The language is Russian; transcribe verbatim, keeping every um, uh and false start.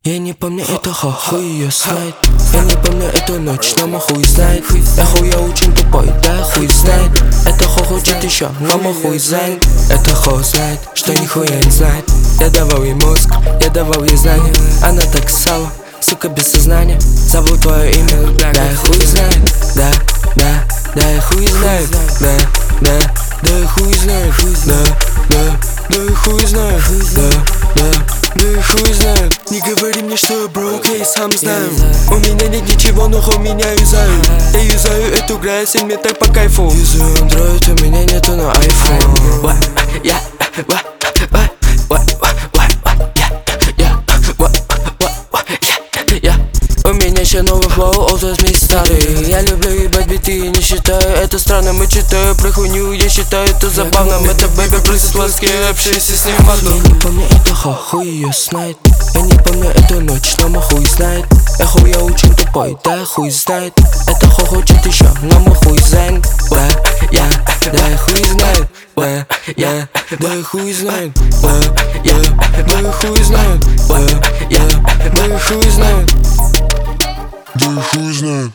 Я не помню эту хуй ее знает. Я не помню эту ночь, но мой хуй знает. Эхо я очень тупой, да хуй знает. Это хо хочет еще, но мой хуй знает. Это хо знает, что нихуя не знает. Я давал ей мозг, я давал ей знания. Она так ссала, сука без сознания. Забыл твое имя, да я хуй знает. Да, да, да я хуй знает. Да, да, да я хуй знает. Да, да, да я хуй знает. Да, да, да я хуй знает. Не говори мне, что я broke, я и сам знаю. У меня нет ничего, но хо меня юзаю. Я юзаю эту грязь, и мне так по кайфу. Юзаю Android, у меня нету на iPhone. Я, у меня еще новый флоу, all those miss старый. Я люблю ебать биты, не считаю это странным. И читаю про хуйню, я считаю это забавным. Это бэйби просит ласки, общайся с ним в одну. Я не помню это хо, хуй ее знает. Я не помню эту ночь, но мой хуй знает. Эхо я очень тупой, да хуй знает. Это хо хочет еще, но мой хуй знает. Да, я, да я хуй знает. Да, я, да я хуй знает. Да, я, да я хуй знает.